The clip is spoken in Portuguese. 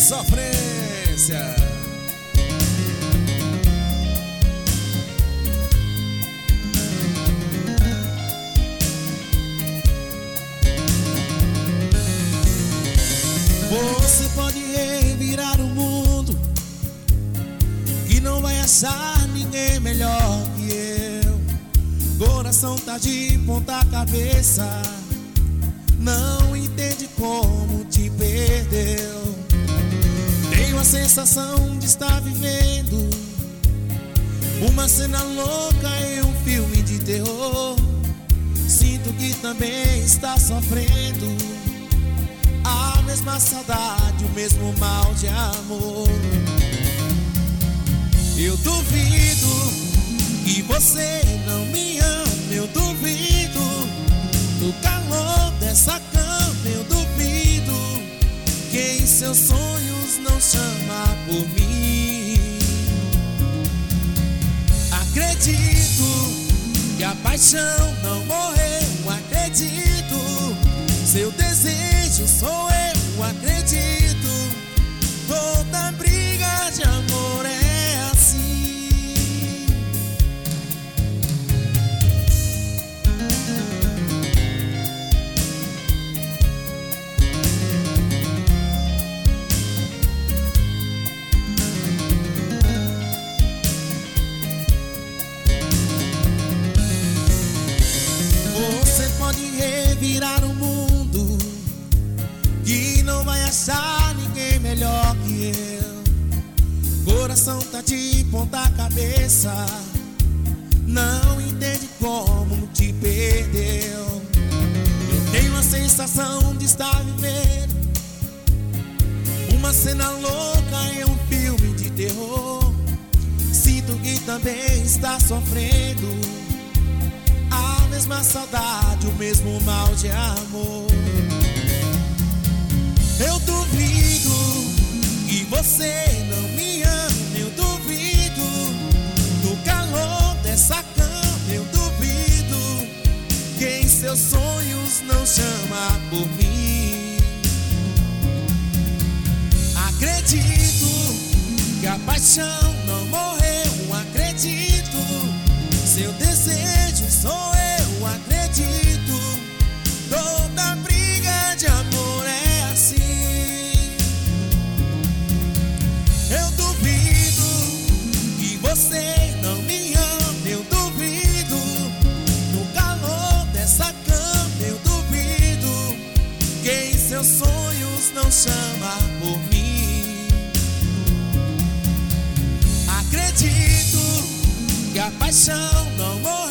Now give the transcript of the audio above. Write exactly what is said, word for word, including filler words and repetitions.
sofrência. Você pode revirar o mundo e não vai achar ninguém melhor que eu. Coração tá de ponta cabeça, não entende como te perdeu. Tenho a sensação de estar vivendo uma cena louca em um filme de terror. Sinto que também está sofrendo a mesma saudade, o mesmo mal de amor. Eu duvido que você não me ama, eu duvido do calor dessa cama, eu duvido que em seus sonhos não chama por mim. Acredito que a paixão não morreu, acredito, seu desejo sou eu, acredito, toda briga de amor é assim. Você pode revirar o mundo e não vai achar ninguém melhor que eu. Coração tá de ponta cabeça, não entende como te perdeu. Eu tenho a sensação de estar vivendo uma cena louca em um filme de terror. Sinto que também está sofrendo a mesma saudade, o mesmo mal de amor. Eu duvido que você não me ama, eu duvido do calor dessa cama, eu duvido que em seus sonhos não chama por mim. Acredito que a paixão não morreu, acredito, seu desejo sou eu, acredito, toda briga de amor é assim. Eu duvido que você não me ama, eu duvido no calor dessa cama, eu duvido que em seus sonhos não chama por mim. Acredito que a paixão não morre,